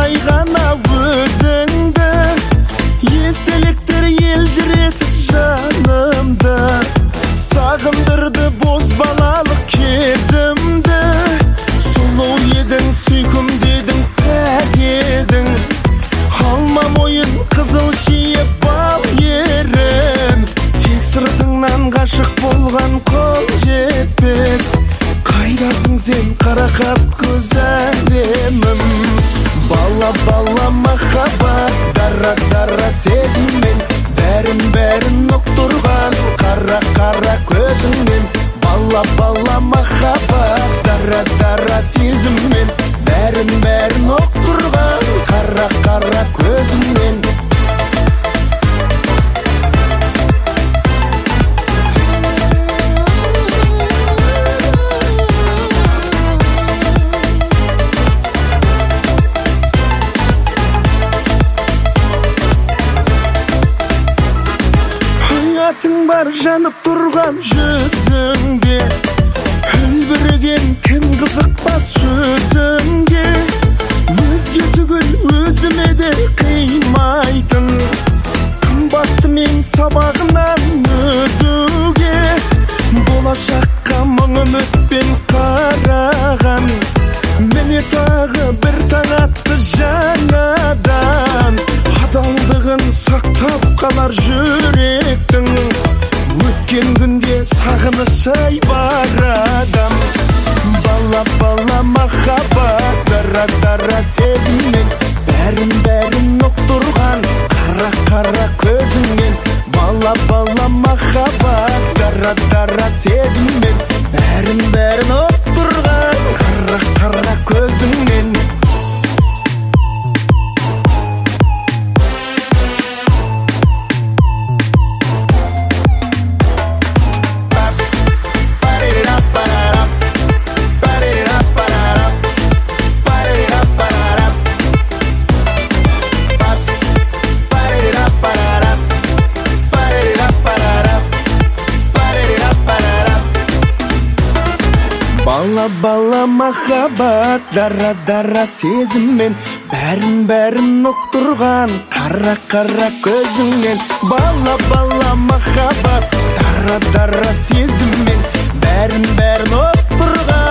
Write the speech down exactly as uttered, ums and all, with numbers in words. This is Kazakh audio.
жай ғана өзіңді, естеліктер елжіретіп жанымды, сағындырды боз балалық кезімді. Сұлу едің, сүйкімді едің, пәк едің, алма мойын қызыл шие бал ерім, тек сыртыңнан ғашық болған қол жетпес. Қайдасың сен қарақат көз әдемім, бала бала махаббат, дара дара сезіммен, бәрін бәрін ұқтырған қара қара көзіңмен. Бала бала махаббат, дара дара сезіммен, бәрін бәрін ұқтырған қара қара көзіңмен. Hayatın бар жанып тұрған жүзіңде, үлбіреген кім қызықпас жүзіңге. Өзге түгіл өзіме де қимайтын, қымбатты мен сабағынан өзуге. Болашаққа мың үмітпен қараған, міне тағы бір таң атты жаңадан. Адалдығын сақтап қалар жүректің, өткен күнде сағыныш бар адам. Бала бала махаббат, дара дара сезіммен, бәрін бәрін ұқтырған қара қара көзіңмен. Бала бала махаббат, дара дара сезіммен, бәрін бәрін ұқтырған қара қара көзіңмен. Бала бала махаббат, дара дара сезіммен, бәрін бәрін ұқтырған қара қара көзіңмен. Бала бала махаббат, дара дара сезіммен, бәрін бәрін ұқтырған